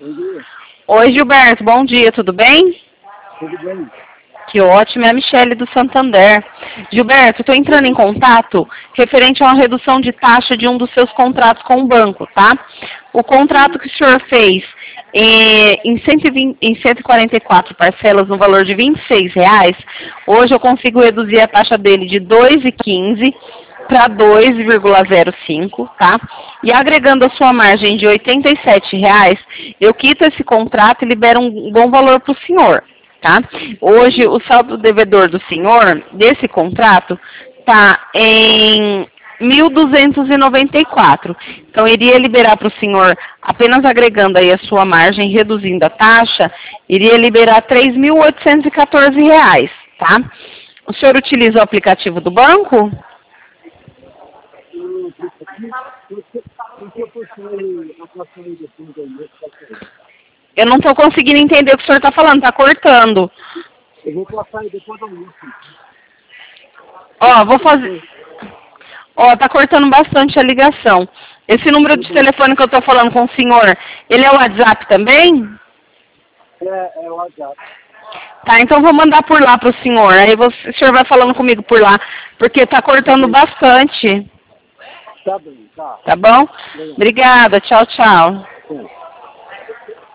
Bom dia. Oi, Gilberto, bom dia, tudo bem? Tudo bem? Que ótimo, é a Michele do Santander. Gilberto, estou entrando em contato referente a uma redução de taxa de um dos seus contratos com o banco, tá? O contrato que o senhor fez em 144 parcelas no valor de R$ 26, hoje eu consigo reduzir a taxa dele de 2,15 para 2,05, tá? E agregando a sua margem de R$ 87, eu quito esse contrato e libero um bom valor para o senhor, tá? Hoje, o saldo devedor do senhor, desse contrato, está em 1.294. Então, iria liberar para o senhor, apenas agregando aí a sua margem, reduzindo a taxa, iria liberar R$ 3.814, tá? O senhor utiliza o aplicativo do banco? Porque eu postei a placa aí depois do almoço. Eu não estou conseguindo entender o que o senhor está falando, está cortando. Eu vou passar aí depois do almoço. Ó, vou fazer... Ó, tá cortando bastante a ligação. Esse número de telefone que eu tô falando com o senhor, ele é o WhatsApp também? É o WhatsApp. Tá, então vou mandar por lá pro senhor. Aí o senhor vai falando comigo por lá, porque tá cortando bastante. Tá bem, tá. Tá bom? Legal. Obrigada, tchau, tchau. Sim.